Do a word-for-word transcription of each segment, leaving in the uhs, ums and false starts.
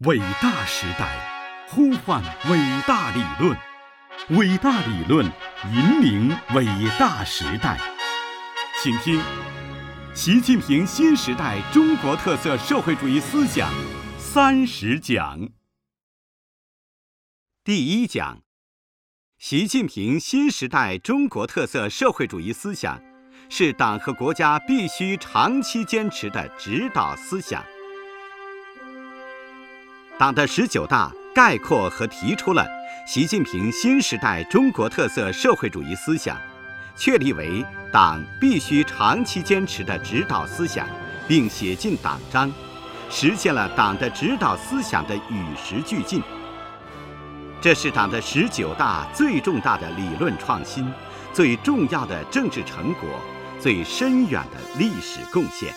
伟大时代呼唤伟大理论，伟大理论引领伟大时代。请听习近平新时代中国特色社会主义思想三十讲。第一讲，习近平新时代中国特色社会主义思想是党和国家必须长期坚持的指导思想。党的十九大概括和提出了习近平新时代中国特色社会主义思想，确立为党必须长期坚持的指导思想，并写进党章，实现了党的指导思想的与时俱进。这是党的十九大最重大的理论创新，最重要的政治成果，最深远的历史贡献。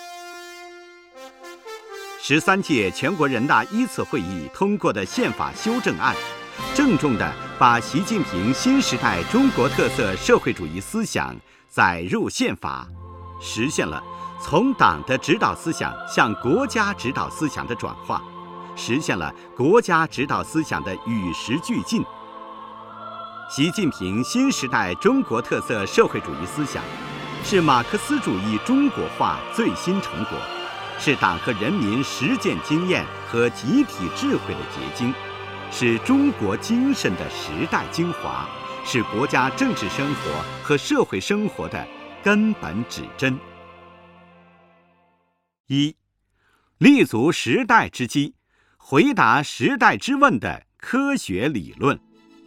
十三届全国人大一次会议通过的宪法修正案，郑重地把习近平新时代中国特色社会主义思想载入宪法，实现了从党的指导思想向国家指导思想的转化，实现了国家指导思想的与时俱进。习近平新时代中国特色社会主义思想是马克思主义中国化最新成果，是党和人民实践经验和集体智慧的结晶，是中国精神的时代精华，是国家政治生活和社会生活的根本指针。一、立足时代之机，回答时代之问的科学理论。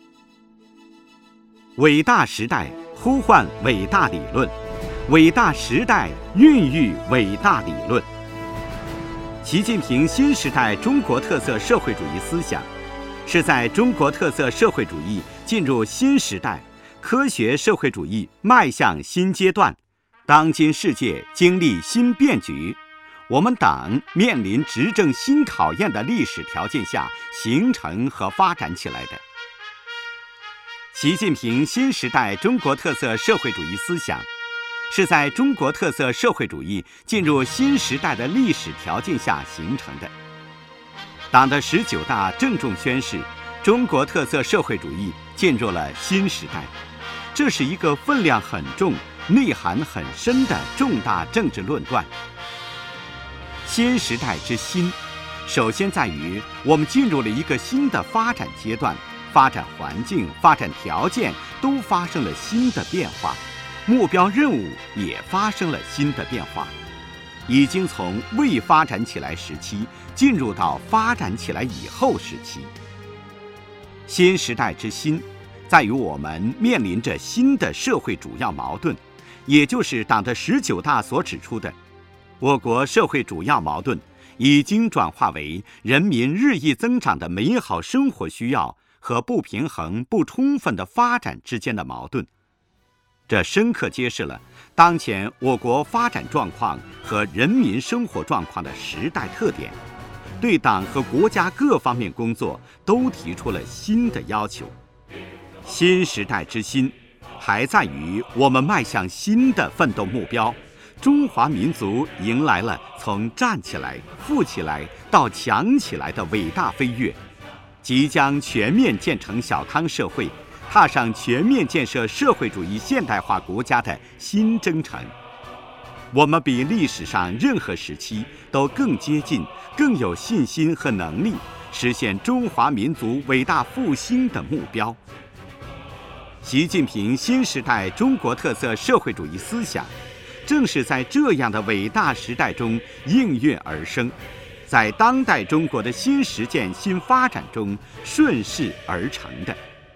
伟大时代呼唤伟大理论，伟大时代孕育伟大理论。习近平新时代中国特色社会主义思想是在中国特色社会主义进入新时代，科学社会主义迈向新阶段，当今世界经历新变局，我们党面临执政新考验的历史条件下形成和发展起来的。习近平新时代中国特色社会主义思想是在中国特色社会主义进入新时代的历史条件下形成的。党的十九大郑重宣示，中国特色社会主义进入了新时代，这是一个分量很重、内涵很深的重大政治论断。新时代之新，首先在于我们进入了一个新的发展阶段，发展环境、发展条件都发生了新的变化，目标任务也发生了新的变化，已经从未发展起来时期进入到发展起来以后时期。新时代之新，在于我们面临着新的社会主要矛盾，也就是党的十九大所指出的，我国社会主要矛盾已经转化为人民日益增长的美好生活需要和不平衡不充分的发展之间的矛盾。这深刻揭示了当前我国发展状况和人民生活状况的时代特点，对党和国家各方面工作都提出了新的要求。新时代之新，还在于我们迈向新的奋斗目标，中华民族迎来了从站起来、富起来到强起来的伟大飞跃，即将全面建成小康社会，踏上全面建设社会主义现代化国家的新征程。我们比历史上任何时期都更接近、更有信心和能力实现中华民族伟大复兴的目标。习近平新时代中国特色社会主义思想正是在这样的伟大时代中应运而生，在当代中国的新实践新发展中顺势而成的。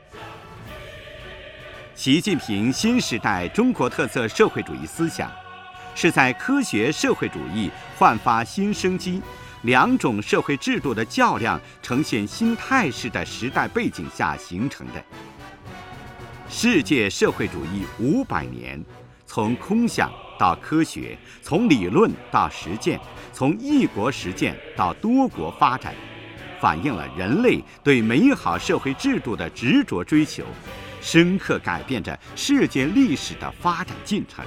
习近平新时代中国特色社会主义思想是在科学社会主义焕发新生机，两种社会制度的较量呈现新态势的时代背景下形成的。世界社会主义五百年，从空想到科学，从理论到实践，从一国实践到多国发展，反映了人类对美好社会制度的执着追求，深刻改变着世界历史的发展进程。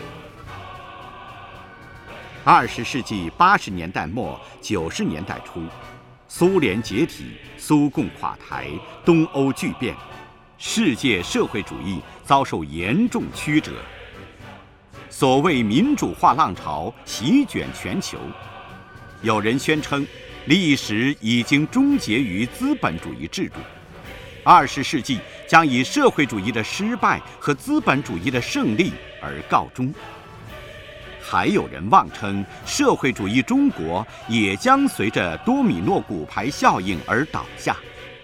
二十世纪八十年代末九十年代初， 苏联解体，苏共垮台，东欧剧变，世界社会主义遭受严重曲折。所谓民主化浪潮席卷全球，有人宣称历史已经终结于资本主义制度，二十世纪将以社会主义的失败和资本主义的胜利而告终。还有人妄称社会主义中国也将随着多米诺骨牌效应而倒下。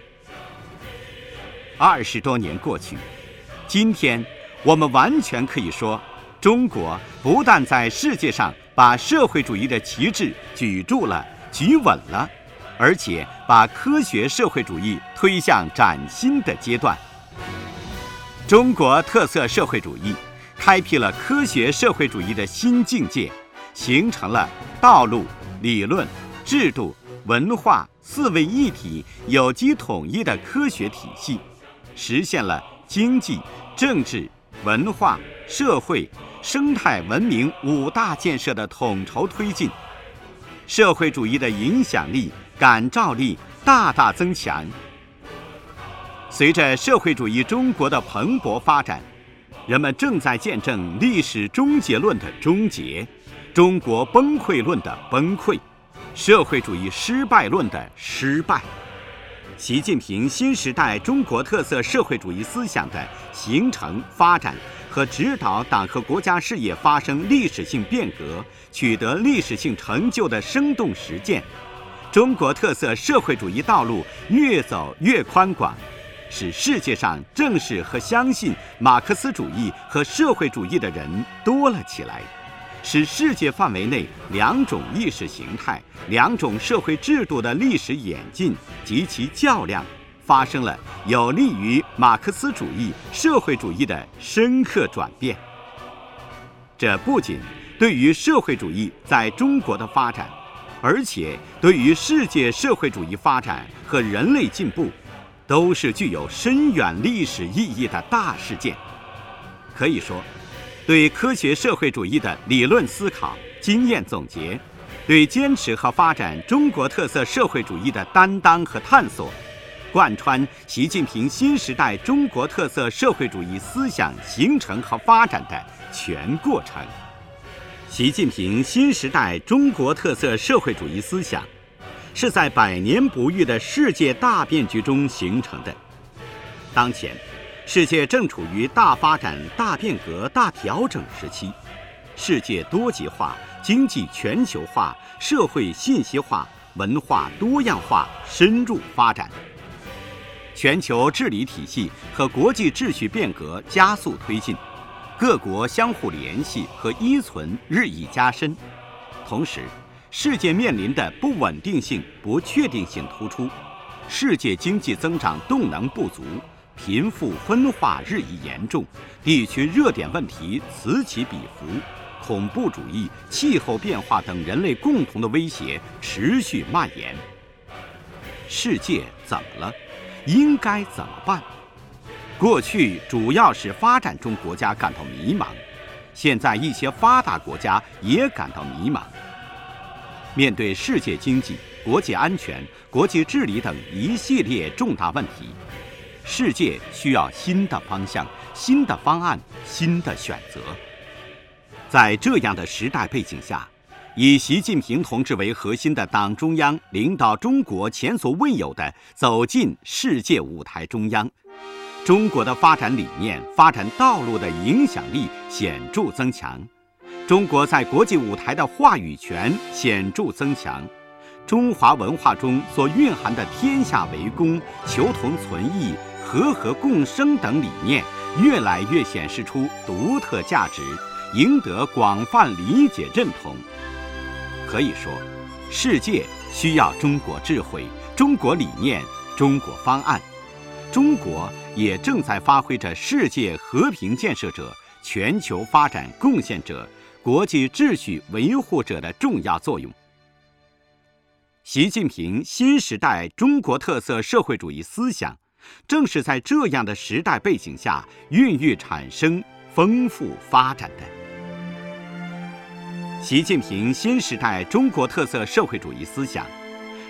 二十多年过去，今天我们完全可以说，中国不但在世界上把社会主义的旗帜举住了、举稳了，而且把科学社会主义推向崭新的阶段。中国特色社会主义开辟了科学社会主义的新境界，形成了道路、理论、制度、文化四位一体有机统一的科学体系，实现了经济、政治、文化、社会、生态文明五大建设的统筹推进，社会主义的影响力、感召力大大增强。随着社会主义中国的蓬勃发展，人们正在见证历史终结论的终结，中国崩溃论的崩溃，社会主义失败论的失败。习近平新时代中国特色社会主义思想的形成、发展和指导党和国家事业发生历史性变革、取得历史性成就的生动实践，中国特色社会主义道路越走越宽广，使世界上正视和相信马克思主义和社会主义的人多了起来，使世界范围内两种意识形态、两种社会制度的历史演进及其较量发生了有利于马克思主义、社会主义的深刻转变。这不仅对于社会主义在中国的发展，而且对于世界社会主义发展和人类进步，都是具有深远历史意义的大事件。可以说，对科学社会主义的理论思考、经验总结，对坚持和发展中国特色社会主义的担当和探索，贯穿习近平新时代中国特色社会主义思想形成和发展的全过程。习近平新时代中国特色社会主义思想是在百年不遇的世界大变局中形成的。当前，世界正处于大发展、大变革、大调整时期，世界多极化、经济全球化、社会信息化、文化多样化深入发展，全球治理体系和国际秩序变革加速推进，各国相互联系和依存日益加深。同时，世界面临的不稳定性、不确定性突出，世界经济增长动能不足，贫富分化日益严重，地区热点问题此起彼伏，恐怖主义、气候变化等人类共同的威胁持续蔓延。世界怎么了？应该怎么办？过去主要是发展中国家感到迷茫，现在一些发达国家也感到迷茫。面对世界经济、国际安全、国际治理等一系列重大问题，世界需要新的方向、新的方案、新的选择。在这样的时代背景下，以习近平同志为核心的党中央领导中国前所未有的走进世界舞台中央，中国的发展理念、发展道路的影响力显著增强，中国在国际舞台的话语权显著增强，中华文化中所蕴含的天下为公、求同存异、和合共生等理念越来越显示出独特价值，赢得广泛理解认同。可以说，世界需要中国智慧、中国理念、中国方案。中国也正在发挥着世界和平建设者、全球发展贡献者、国际秩序维护者的重要作用。习近平新时代中国特色社会主义思想，正是在这样的时代背景下孕育产生、丰富发展的。习近平新时代中国特色社会主义思想，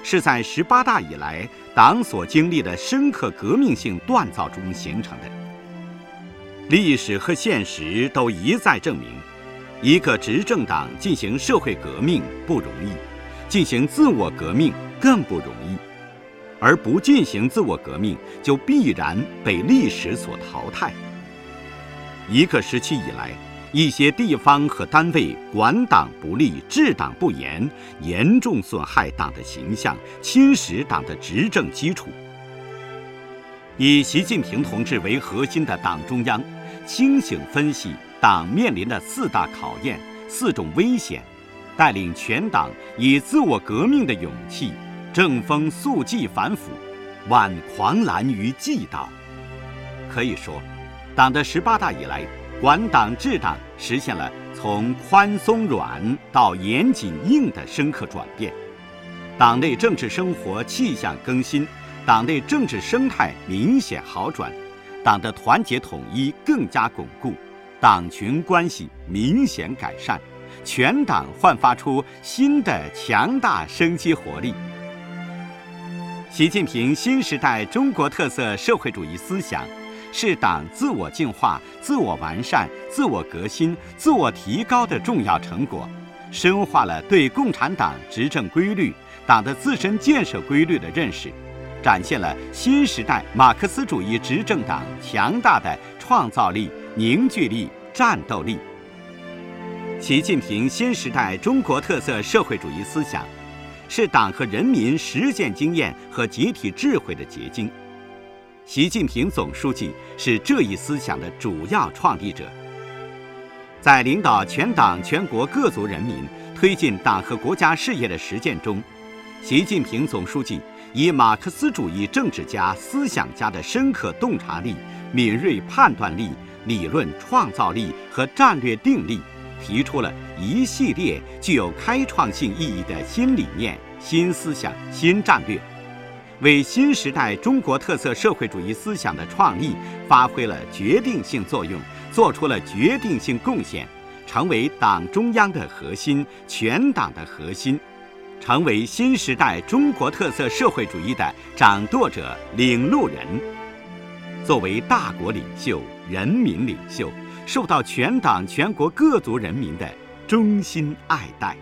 是在十八大以来党所经历的深刻革命性锻造中形成的。历史和现实都一再证明，一个执政党进行社会革命不容易，进行自我革命更不容易，而不进行自我革命就必然被历史所淘汰。一个时期以来，一些地方和单位管党不力、治党不严，严重损害党的形象，侵蚀党的执政基础。以习近平同志为核心的党中央，清醒分析党面临的四大考验、四种危险，带领全党以自我革命的勇气，正风肃纪反腐，挽狂澜于既倒。可以说，党的十八大以来，管党治党实现了从宽松软到严谨硬的深刻转变，党内政治生活气象更新，党内政治生态明显好转，党的团结统一更加巩固，党群关系明显改善，全党焕发出新的强大生机活力。习近平新时代中国特色社会主义思想是党自我净化、自我完善、自我革新、自我提高的重要成果，深化了对共产党执政规律、党的自身建设规律的认识，展现了新时代马克思主义执政党强大的创造力、凝聚力、战斗力。习近平新时代中国特色社会主义思想是党和人民实践经验和集体智慧的结晶。习近平总书记是这一思想的主要创立者。在领导全党全国各族人民推进党和国家事业的实践中，习近平总书记以马克思主义政治家、思想家的深刻洞察力、敏锐判断力、理论创造力和战略定力，提出了一系列具有开创性意义的新理念、新思想、新战略，为新时代中国特色社会主义思想的创立发挥了决定性作用，做出了决定性贡献，成为党中央的核心、全党的核心，成为新时代中国特色社会主义的掌舵者、领路人。作为大国领袖、人民领袖，受到全党全国各族人民的衷心爱戴。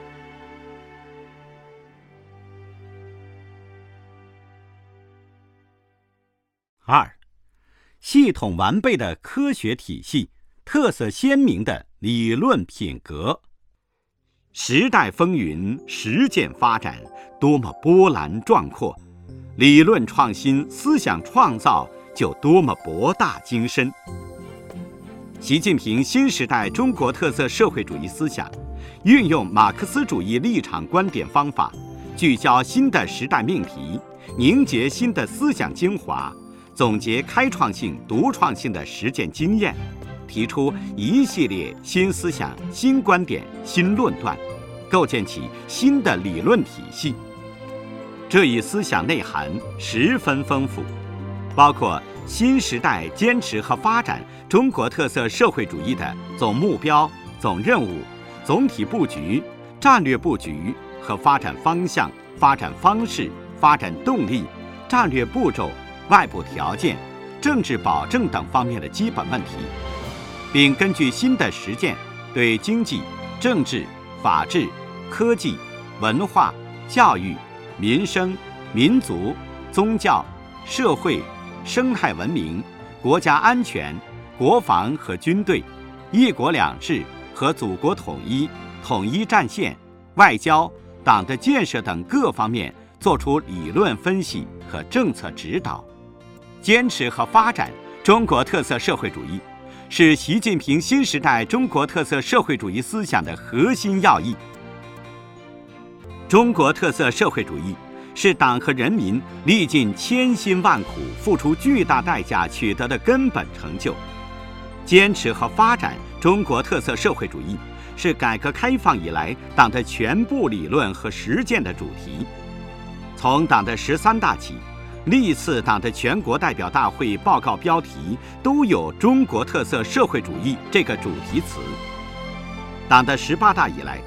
二，系统完备的科学体系，特色鲜明的理论品格。时代风云，实践发展，多么波澜壮阔，理论创新、思想创造就多么博大精深。习近平新时代中国特色社会主义思想，运用马克思主义立场观点方法，聚焦新的时代命题，凝结新的思想精华，总结开创性、独创性的实践经验，提出一系列新思想、新观点、新论断，构建起新的理论体系。这一思想内涵十分丰富，包括新时代坚持和发展中国特色社会主义的总目标、总任务、总体布局、战略布局和发展方向、发展方式、发展动力、战略步骤、外部条件、政治保证等方面的基本问题，并根据新的实践，对经济、政治、法治、科技、文化、教育、民生、民族、宗教、社会、生态文明、国家安全、国防和军队、一国两制和祖国统一、统一战线、外交、党的建设等各方面作出理论分析和政策指导。坚持和发展中国特色社会主义，是习近平新时代中国特色社会主义思想的核心要义。中国特色社会主义是党和人民历尽千辛万苦、付出巨大代价取得的根本成就。坚持和发展中国特色社会主义是改革开放以来党的全部理论和实践的主题。从党的十三大起，历次党的全国代表大会报告标题都有中国特色社会主义这个主题词。党的十八大以来，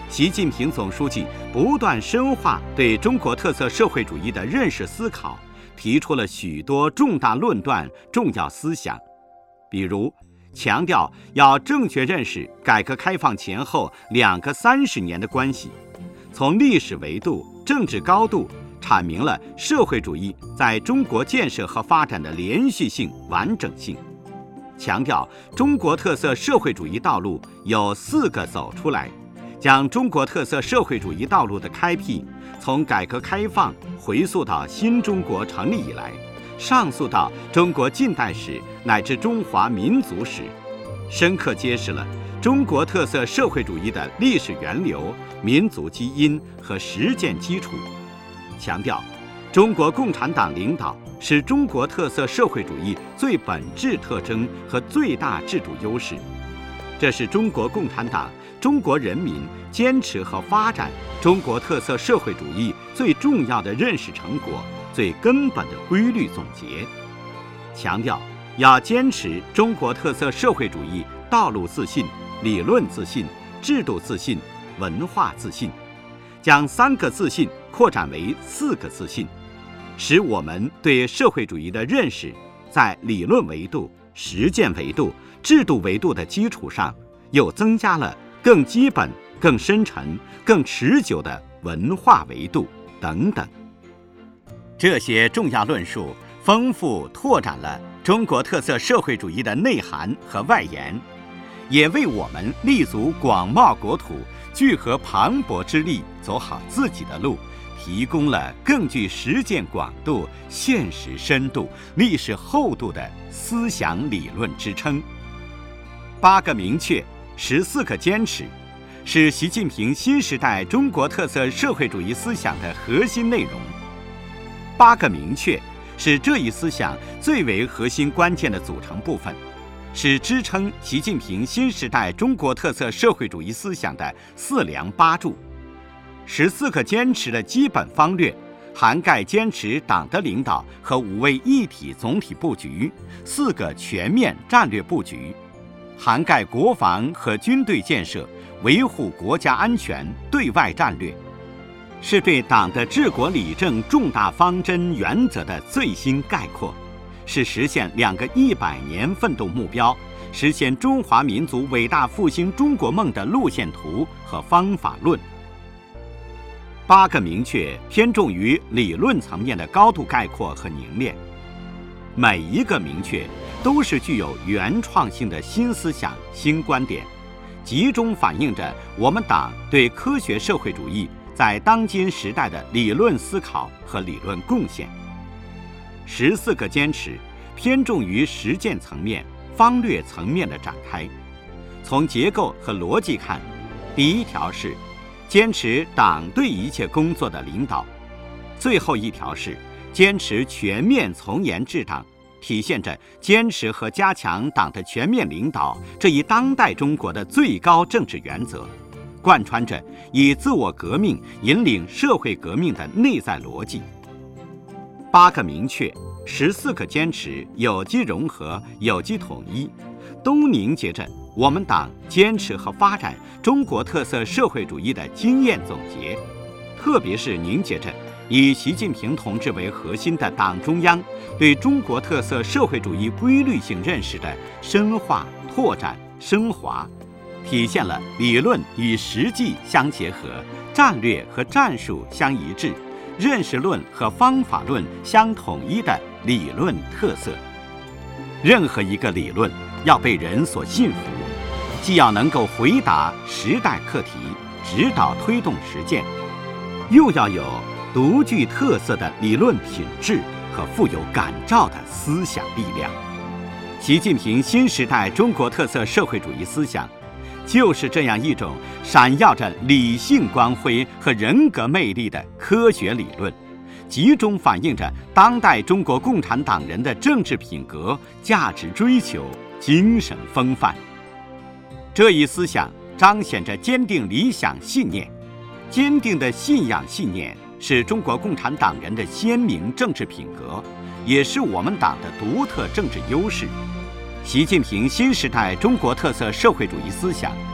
习近平总书记不断深化对中国特色社会主义的认识思考，提出了许多重大论断、重要思想，比如强调要正确认识改革开放前后两个三十年的关系，从历史维度、政治高度阐明了社会主义在中国建设和发展的连续性、完整性，强调中国特色社会主义道路有四个走出来，将中国特色社会主义道路的开辟从改革开放回溯到新中国成立以来，上溯到中国近代史乃至中华民族史，深刻揭示了中国特色社会主义的历史源流、民族基因和实践基础，强调中国共产党领导是中国特色社会主义最本质特征和最大制度优势，这是中国共产党、中国人民坚持和发展中国特色社会主义最重要的认识成果、最根本的规律总结。强调要坚持中国特色社会主义道路自信、理论自信、制度自信、文化自信，将三个自信扩展为四个自信，使我们对社会主义的认识在理论维度、实践维度、制度维度的基础上，又增加了更基本、更深沉、更持久的文化维度等等。这些重要论述丰富拓展了中国特色社会主义的内涵和外延，也为我们立足广袤国土、聚合磅礴之力走好自己的路提供了更具实践广度、现实深度、历史厚度的思想理论支撑。八个明确，十四个坚持，是习近平新时代中国特色社会主义思想的核心内容。八个明确是这一思想最为核心关键的组成部分，是支撑习近平新时代中国特色社会主义思想的四梁八柱。十四个坚持的基本方略涵盖坚持党的领导和五位一体总体布局，四个全面战略布局，涵盖国防和军队建设、维护国家安全、对外战略，是对党的治国理政重大方针原则的最新概括，是实现两个一百年奋斗目标、实现中华民族伟大复兴中国梦的路线图和方法论。八个明确偏重于理论层面的高度概括和凝练，每一个明确都是具有原创性的新思想、新观点，集中反映着我们党对科学社会主义在当今时代的理论思考和理论贡献。十四个坚持偏重于实践层面、方略层面的展开。从结构和逻辑看，第一条是坚持党对一切工作的领导，最后一条是坚持全面从严治党，体现着坚持和加强党的全面领导这一当代中国的最高政治原则，贯穿着以自我革命引领社会革命的内在逻辑。八个明确，十四个坚持，有机融合、有机统一，都凝结着我们党坚持和发展中国特色社会主义的经验总结，特别是凝结着以习近平同志为核心的党中央对中国特色社会主义规律性认识的深化、拓展、升华，体现了理论与实际相结合、战略和战术相一致、认识论和方法论相统一的理论特色。任何一个理论要被人所信服，既要能够回答时代课题，指导推动实践，又要有独具特色的理论品质和富有感召的思想力量。习近平新时代中国特色社会主义思想就是这样一种闪耀着理性光辉和人格魅力的科学理论，集中反映着当代中国共产党人的政治品格、价值追求、精神风范。这一思想彰显着坚定理想信念，坚定的信仰信念是中国共产党人的鲜明政治品格，也是我们党的独特政治优势。习近平新时代中国特色社会主义思想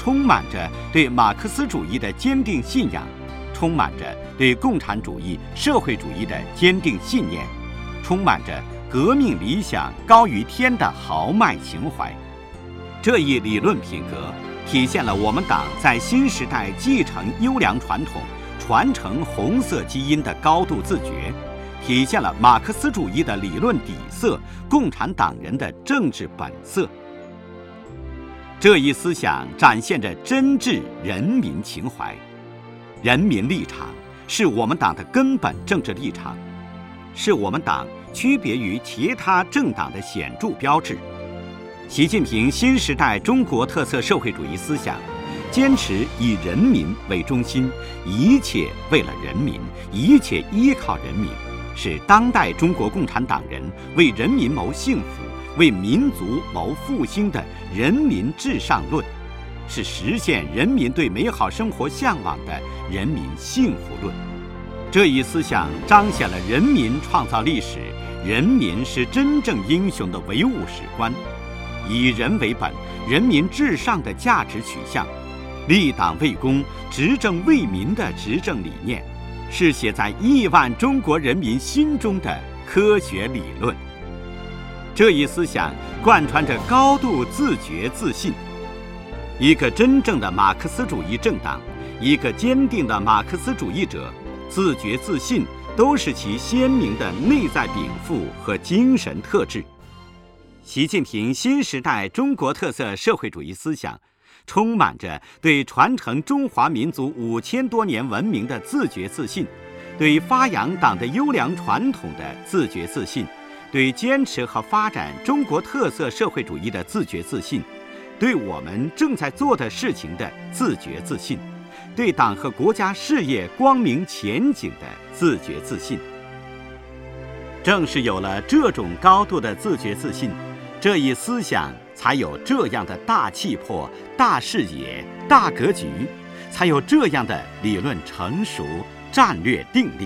充满着对马克思主义的坚定信仰，充满着对共产主义、社会主义的坚定信念，充满着革命理想高于天的豪迈情怀。这一理论品格体现了我们党在新时代继承优良传统、传承红色基因的高度自觉，体现了马克思主义的理论底色、共产党人的政治本色。这一思想展现着真挚人民情怀，人民立场是我们党的根本政治立场，是我们党区别于其他政党的显著标志。习近平新时代中国特色社会主义思想坚持以人民为中心，一切为了人民，一切依靠人民，是当代中国共产党人为人民谋幸福、为民族谋复兴的人民至上论，是实现人民对美好生活向往的人民幸福论。这一思想彰显了人民创造历史、人民是真正英雄的唯物史观，以人为本、人民至上的价值取向，立党为公、执政为民的执政理念，是写在亿万中国人民心中的科学理论。这一思想贯穿着高度自觉自信。一个真正的马克思主义政党，一个坚定的马克思主义者，自觉自信都是其鲜明的内在禀赋和精神特质。习近平新时代中国特色社会主义思想充满着对传承中华民族五千多年文明的自觉自信，对发扬党的优良传统的自觉自信，对坚持和发展中国特色社会主义的自觉自信，对我们正在做的事情的自觉自信，对党和国家事业光明前景的自觉自信。正是有了这种高度的自觉自信，这一思想才有这样的大气魄、大视野、大格局，才有这样的理论成熟、战略定力。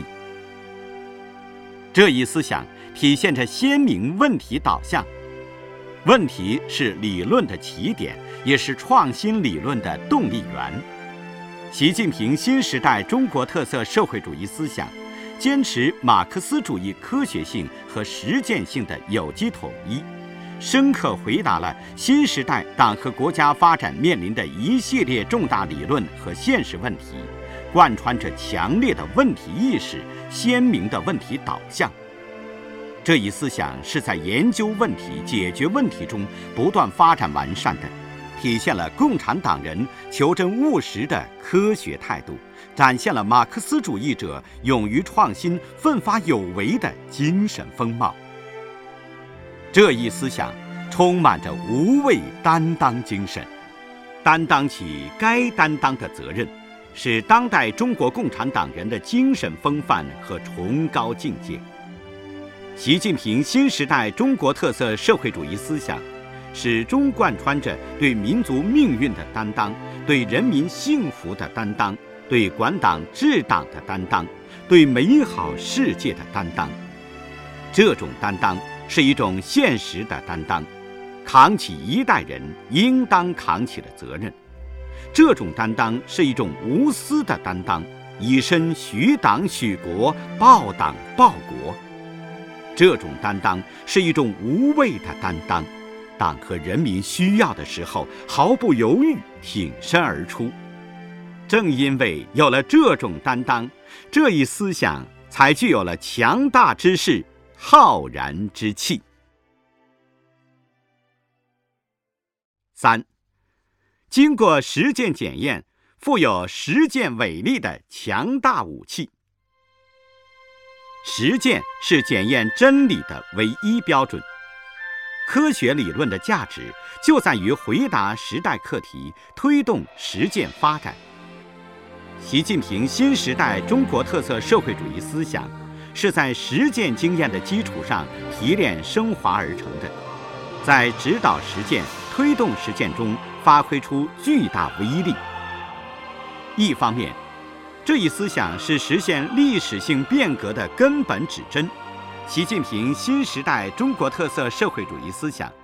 这一思想体现着鲜明问题导向，问题是理论的起点，也是创新理论的动力源。习近平新时代中国特色社会主义思想坚持马克思主义科学性和实践性的有机统一，深刻回答了新时代党和国家发展面临的一系列重大理论和现实问题，贯穿着强烈的问题意识、鲜明的问题导向。这一思想是在研究问题、解决问题中不断发展完善的，体现了共产党人求真务实的科学态度，展现了马克思主义者勇于创新、奋发有为的精神风貌。这一思想充满着无畏担当精神，担当起该担当的责任，是当代中国共产党人的精神风范和崇高境界。习近平新时代中国特色社会主义思想始终贯穿着对民族命运的担当、对人民幸福的担当、对管党治党的担当、对美好世界的担当。这种担当是一种现实的担当，扛起一代人应当扛起的责任。这种担当是一种无私的担当，以身许党许国，报党报国。这种担当是一种无畏的担当，党和人民需要的时候毫不犹豫挺身而出。正因为有了这种担当，这一思想才具有了强大之势、浩然之气。三，经过实践检验，富有实践伟力的强大武器。实践是检验真理的唯一标准。科学理论的价值就在于回答时代课题，推动实践发展。习近平新时代中国特色社会主义思想是在实践经验的基础上提炼升华而成的，在指导实践、推动实践中发挥出巨大威力。一方面，这一思想是实现历史性变革的根本指针。习近平新时代中国特色社会主义思想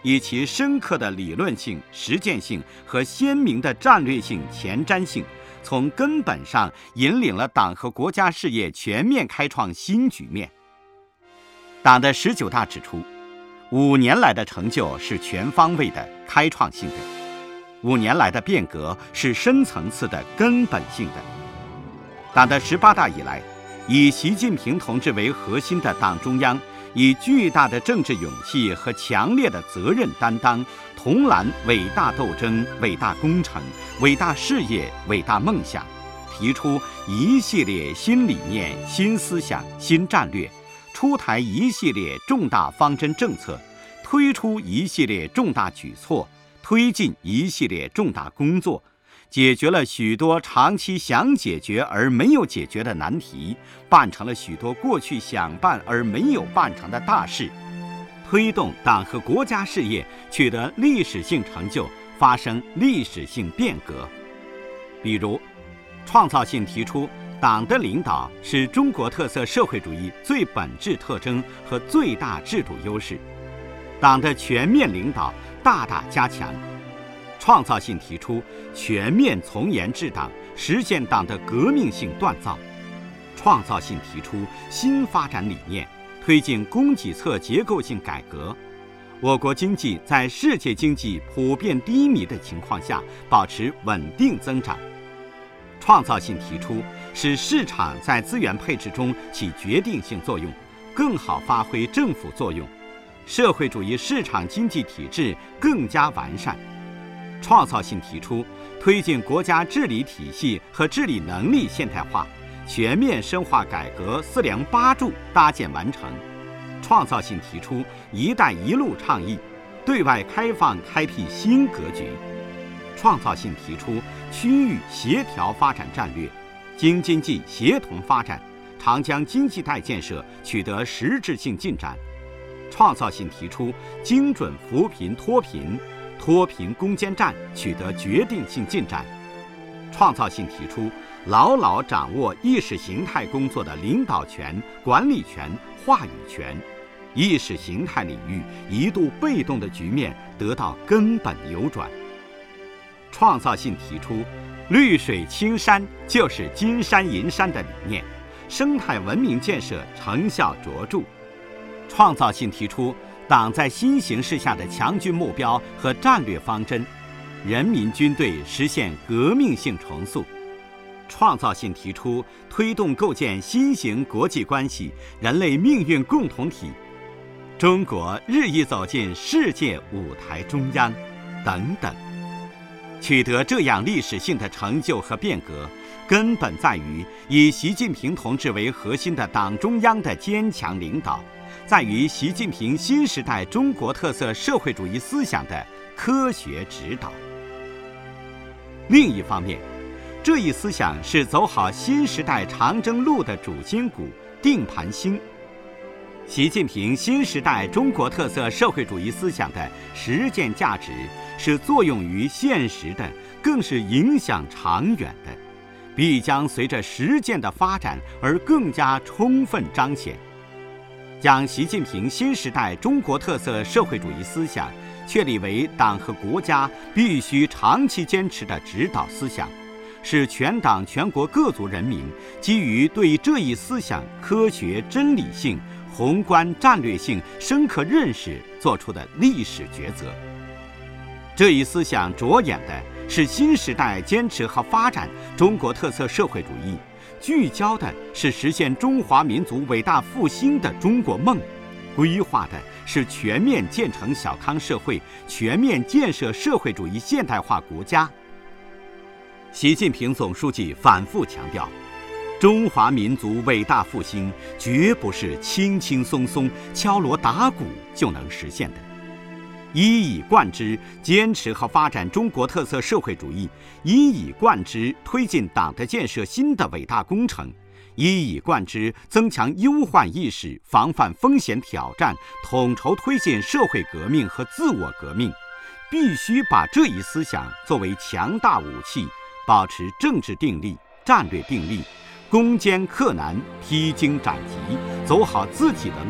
以其深刻的理论性、实践性和鲜明的战略性前瞻性，从根本上引领了党和国家事业全面开创新局面。党的十九大指出，五年来的成就是全方位的、开创性的；五年来的变革是深层次的、根本性的。党的十八大以来，以习近平同志为核心的党中央，以巨大的政治勇气和强烈的责任担当，同揽伟大斗争、伟大工程、伟大事业、伟大梦想，提出一系列新理念、新思想、新战略，出台一系列重大方针政策，推出一系列重大举措，推进一系列重大工作，解决了许多长期想解决而没有解决的难题，办成了许多过去想办而没有办成的大事，推动党和国家事业取得历史性成就，发生历史性变革。比如，创造性提出党的领导是中国特色社会主义最本质特征和最大制度优势，党的全面领导大大加强。创造性提出全面从严治党，实现党的革命性锻造。创造性提出新发展理念，推进供给侧结构性改革。我国经济在世界经济普遍低迷的情况下保持稳定增长。创造性提出使市场在资源配置中起决定性作用，更好发挥政府作用，社会主义市场经济体制更加完善。创造性提出推进国家治理体系和治理能力现代化，全面深化改革四梁八柱搭建完成。创造性提出一带一路倡议，对外开放开辟新格局。创造性提出区域协调发展战略，京津冀协同发展，长江经济带建设取得实质性进展。创造性提出精准扶贫脱贫，脱贫攻坚战取得决定性进展。创造性提出牢牢掌握意识形态工作的领导权、管理权、话语权，意识形态领域一度被动的局面得到根本扭转。创造性提出绿水青山就是金山银山的理念，生态文明建设成效卓著。创造性提出党在新形势下的强军目标和战略方针，人民军队实现革命性重塑。创造性提出推动构建新型国际关系人类命运共同体，中国日益走进世界舞台中央等等。取得这样历史性的成就和变革，根本在于以习近平同志为核心的党中央的坚强领导，在于习近平新时代中国特色社会主义思想的科学指导。另一方面，这一思想是走好新时代长征路的主心骨、定盘星。习近平新时代中国特色社会主义思想的实践价值是作用于现实的，更是影响长远的，必将随着实践的发展而更加充分彰显。将习近平新时代中国特色社会主义思想确立为党和国家必须长期坚持的指导思想，是全党全国各族人民基于对这一思想科学真理性、宏观战略性深刻认识做出的历史抉择。这一思想着眼的是新时代坚持和发展中国特色社会主义，聚焦的是实现中华民族伟大复兴的中国梦，规划的是全面建成小康社会，全面建设社会主义现代化国家。习近平总书记反复强调，中华民族伟大复兴绝不是轻轻松松敲锣打鼓就能实现的，一以贯之坚持和发展中国特色社会主义，一以贯之推进党的建设新的伟大工程，一以贯之增强忧患意识，防范风险挑战，统筹推进社会革命和自我革命，必须把这一思想作为强大武器，保持政治定力、战略定力，攻坚克难，披荆斩棘，走好自己的路，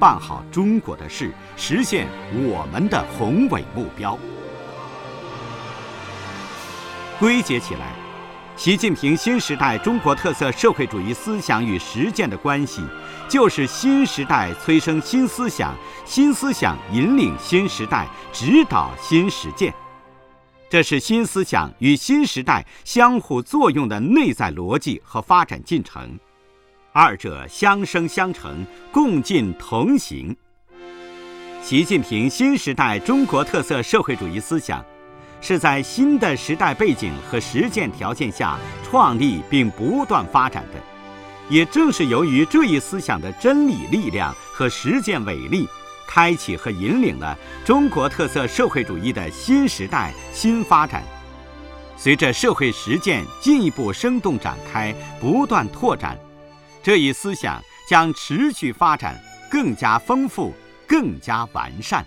办好中国的事，实现我们的宏伟目标。归结起来，习近平新时代中国特色社会主义思想与实践的关系，就是新时代催生新思想，新思想引领新时代，指导新实践。这是新思想与新时代相互作用的内在逻辑和发展进程，二者相生相成，共进同行。习近平新时代中国特色社会主义思想是在新的时代背景和实践条件下创立并不断发展的，也正是由于这一思想的真理力量和实践伟力，开启和引领了中国特色社会主义的新时代新发展。随着社会实践进一步生动展开，不断拓展，这一思想将持续发展，更加丰富，更加完善。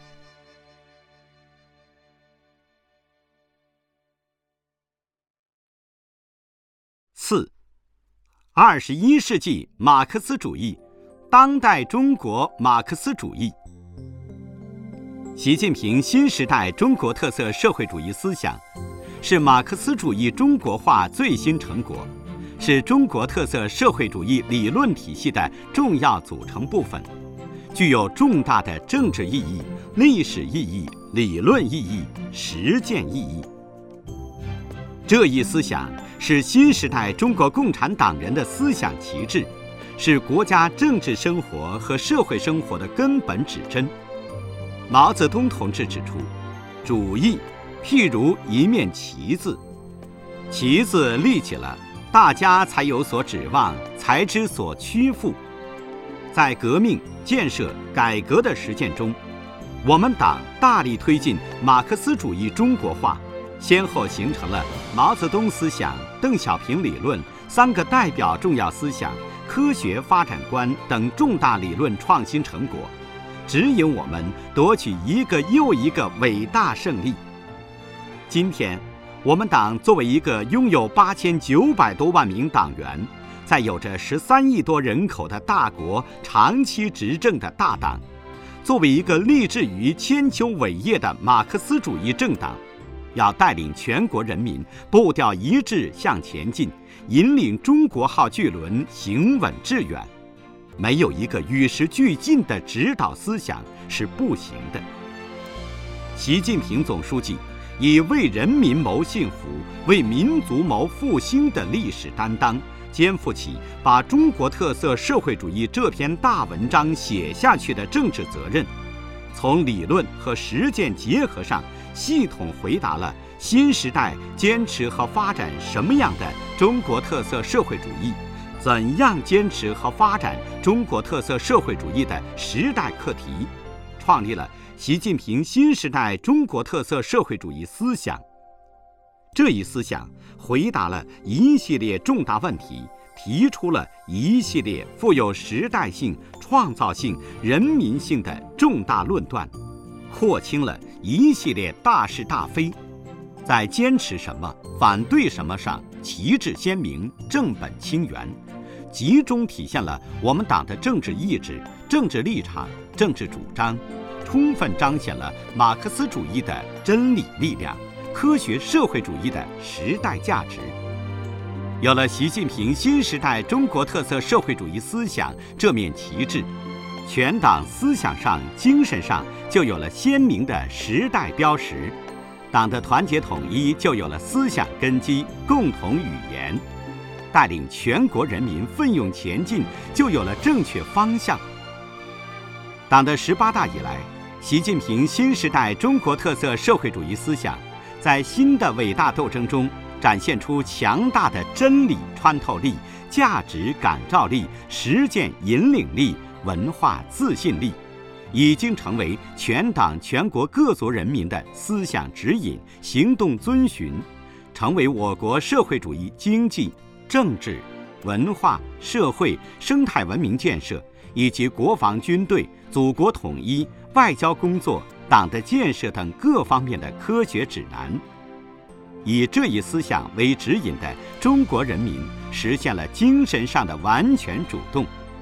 四、二十一世纪马克思主义，当代中国马克思主义。习近平新时代中国特色社会主义思想是马克思主义中国化最新成果，是中国特色社会主义理论体系的重要组成部分，具有重大的政治意义、历史意义、理论意义、实践意义。这一思想是新时代中国共产党人的思想旗帜，是国家政治生活和社会生活的根本指针。毛泽东同志指出，主义譬如一面旗子，旗子立起了，大家才有所指望，才知所屈服。在革命、建设、改革的实践中，我们党大力推进马克思主义中国化，先后形成了毛泽东思想、邓小平理论、三个代表重要思想、科学发展观等重大理论创新成果，指引我们夺取一个又一个伟大胜利。今天，我们党作为一个拥有八千九百多万名党员，在有着十三亿多人口的大国长期执政的大党，作为一个立志于千秋伟业的马克思主义政党，要带领全国人民步调一致向前进，引领中国号巨轮行稳致远。没有一个与时俱进的指导思想是不行的。习近平总书记以为人民谋幸福、为民族谋复兴的历史担当，肩负起把中国特色社会主义这篇大文章写下去的政治责任，从理论和实践结合上，系统回答了新时代坚持和发展什么样的中国特色社会主义，怎样坚持和发展中国特色社会主义的时代课题，创立了习近平新时代中国特色社会主义思想。这一思想回答了一系列重大问题，提出了一系列富有时代性、创造性、人民性的重大论断，廓清了一系列大是大非，在坚持什么、反对什么上旗帜鲜明、正本清源，集中体现了我们党的政治意志、政治立场、政治主张，充分彰显了马克思主义的真理力量、科学社会主义的时代价值。有了习近平新时代中国特色社会主义思想这面旗帜，全党思想上、精神上就有了鲜明的时代标识，党的团结统一就有了思想根基、共同语言，带领全国人民奋勇前进就有了正确方向。党的十八大以来，习近平新时代中国特色社会主义思想在新的伟大斗争中展现出强大的真理穿透力、价值感召力、实践引领力、文化自信力，已经成为全党全国各族人民的思想指引、行动遵循，成为我国社会主义经济、政治、文化、社会、生态文明建设以及国防军队、祖国统一、外交工作、党的建设等各方面的科学指南。以这一思想为指引的中国人民实现了精神上的完全主动，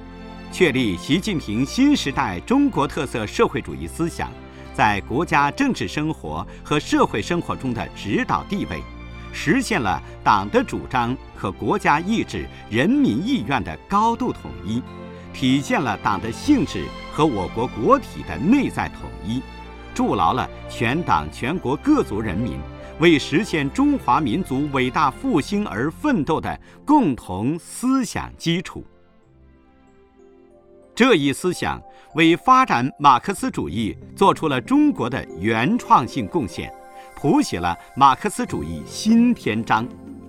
确立习近平新时代中国特色社会主义思想在国家政治生活和社会生活中的指导地位，实现了党的主张和国家意志、人民意愿的高度统一，体现了党的性质和我国国体的内在统一，筑牢了全党全国各族人民为实现中华民族伟大复兴而奋斗的共同思想基础。这一思想为发展马克思主义做出了中国的原创性贡献，谱写了马克思主义新篇章。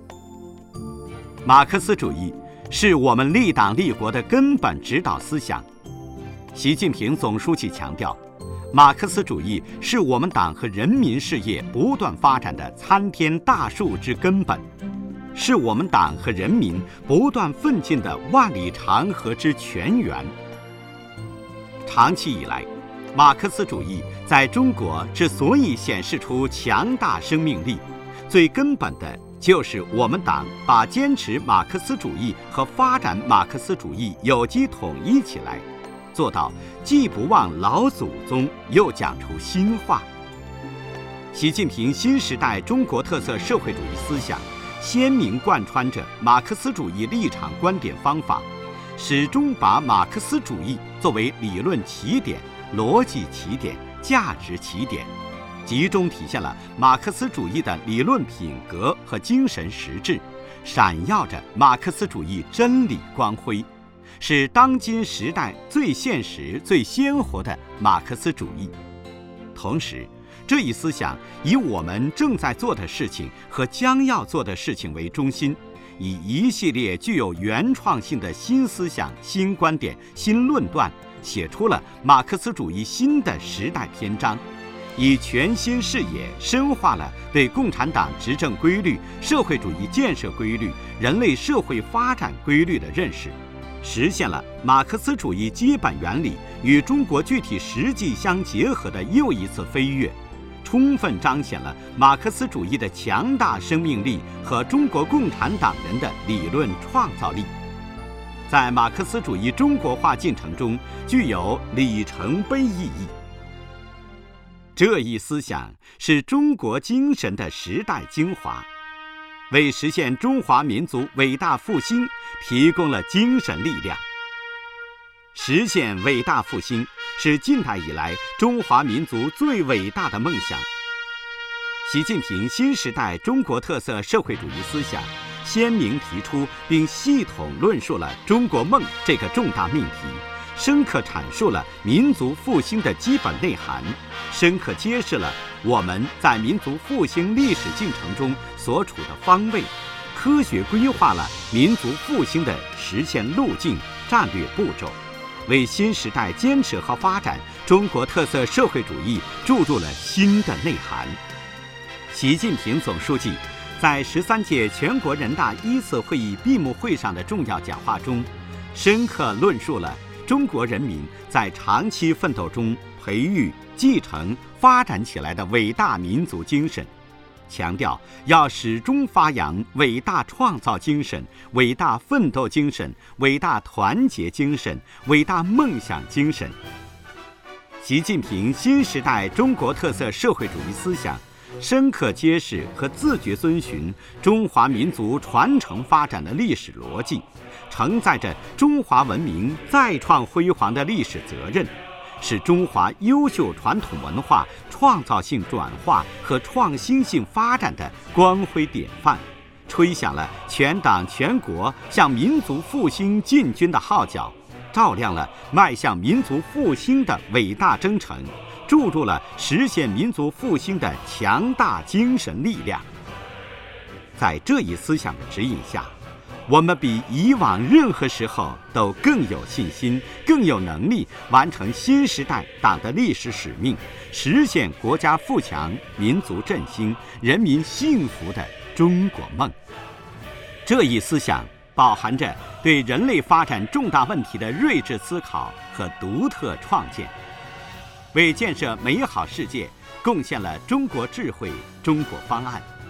马克思主义是我们立党立国的根本指导思想。习近平总书记强调，马克思主义是我们党和人民事业不断发展的参天大树之根本，是我们党和人民不断奋进的万里长河之泉源。长期以来，马克思主义在中国之所以显示出强大生命力，最根本的就是我们党把坚持马克思主义和发展马克思主义有机统一起来，做到既不忘老祖宗，又讲出新话。习近平新时代中国特色社会主义思想鲜明贯穿着马克思主义立场观点方法，始终把马克思主义作为理论起点、逻辑起点、价值起点，集中体现了马克思主义的理论品格和精神实质，闪耀着马克思主义真理光辉，是当今时代最现实、最鲜活的马克思主义。同时，这一思想以我们正在做的事情和将要做的事情为中心，以一系列具有原创性的新思想、新观点、新论断，写出了马克思主义新的时代篇章，以全新视野深化了对共产党执政规律、社会主义建设规律、人类社会发展规律的认识，实现了马克思主义基本原理与中国具体实际相结合的又一次飞跃，充分彰显了马克思主义的强大生命力和中国共产党人的理论创造力，在马克思主义中国化进程中具有里程碑意义。这一思想是中国精神的时代精华，为实现中华民族伟大复兴提供了精神力量。实现伟大复兴是近代以来中华民族最伟大的梦想。习近平新时代中国特色社会主义思想鲜明提出并系统论述了中国梦这个重大命题，深刻阐述了民族复兴的基本内涵，深刻揭示了我们在民族复兴历史进程中所处的方位，科学规划了民族复兴的实现路径、战略步骤，为新时代坚持和发展中国特色社会主义注入了新的内涵。习近平总书记在十三届全国人大一次会议闭幕会上的重要讲话中，深刻论述了中国人民在长期奋斗中培育、继承、发展起来的伟大民族精神，强调要始终发扬伟大创造精神、伟大奋斗精神、伟大团结精神、伟大梦想精神。习近平新时代中国特色社会主义思想深刻揭示和自觉遵循中华民族传承发展的历史逻辑，承载着中华文明再创辉煌的历史责任，是中华优秀传统文化创造性转化和创新性发展的光辉典范，吹响了全党全国向民族复兴进军的号角，照亮了迈向民族复兴的伟大征程，注入了实现民族复兴的强大精神力量。在这一思想的指引下，我们比以往任何时候都更有信心、更有能力完成新时代党的历史使命，实现国家富强、民族振兴、人民幸福的中国梦。这一思想饱含着对人类发展重大问题的睿智思考和独特创建，为建设美好世界贡献了中国智慧、中国方案。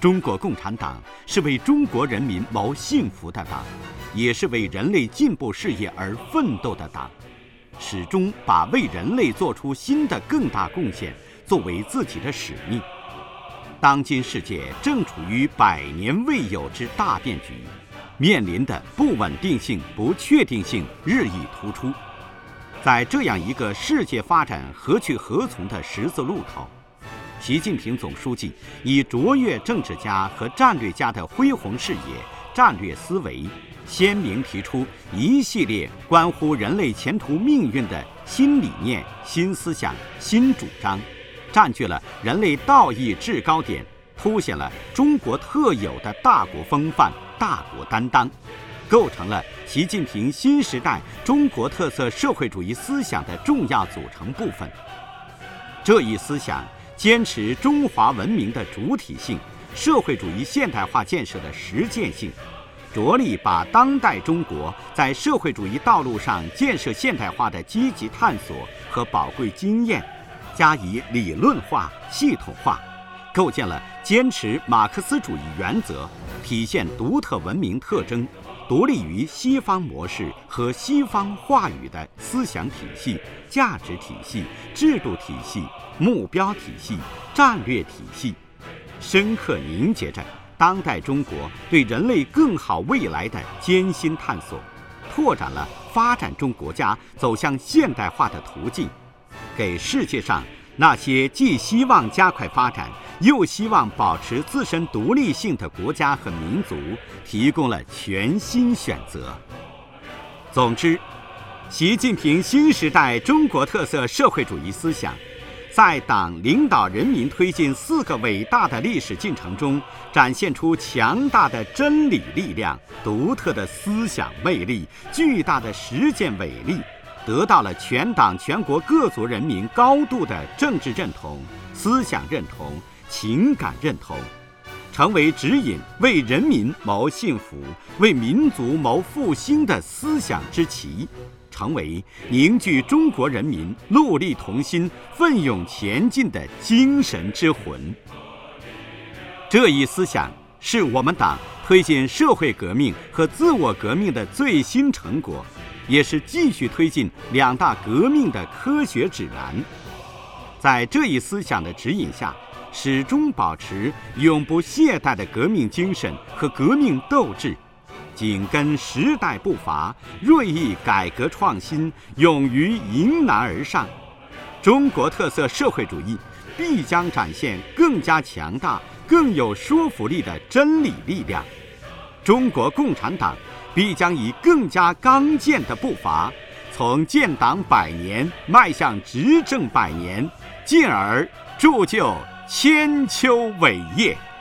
中国共产党是为中国人民谋幸福的党，也是为人类进步事业而奋斗的党，始终把为人类做出新的更大贡献作为自己的使命。当今世界正处于百年未有之大变局，面临的不稳定性、不确定性日益突出。在这样一个世界发展何去何从的十字路口，习近平总书记以卓越政治家和战略家的恢宏视野、战略思维，鲜明提出一系列关乎人类前途命运的新理念、新思想、新主张，占据了人类道义制高点，凸显了中国特有的大国风范、大国担当，构成了习近平新时代中国特色社会主义思想的重要组成部分。这一思想坚持中华文明的主体性、社会主义现代化建设的实践性，着力把当代中国在社会主义道路上建设现代化的积极探索和宝贵经验加以理论化、系统化，构建了坚持马克思主义原则、体现独特文明特征、独立于西方模式和西方话语的思想体系、价值体系、制度体系、目标体系、战略体系，深刻凝结着当代中国对人类更好未来的艰辛探索，拓展了发展中国家走向现代化的途径，给世界上那些既希望加快发展又希望保持自身独立性的国家和民族提供了全新选择。总之，习近平新时代中国特色社会主义思想在党领导人民推进四个伟大的历史进程中，展现出强大的真理力量、独特的思想魅力、巨大的实践伟力，得到了全党全国各族人民高度的政治认同、思想认同、情感认同，成为指引为人民谋幸福、为民族谋复兴的思想之旗，成为凝聚中国人民戮力同心、奋勇前进的精神之魂。这一思想是我们党推进社会革命和自我革命的最新成果，也是继续推进两大革命的科学指南。在这一思想的指引下，始终保持永不懈怠的革命精神和革命斗志，紧跟时代步伐，锐意改革创新，勇于迎难而上。中国特色社会主义必将展现更加强大、更有说服力的真理力量。中国共产党必将以更加刚健的步伐，从建党百年迈向执政百年，进而铸就千秋伟业。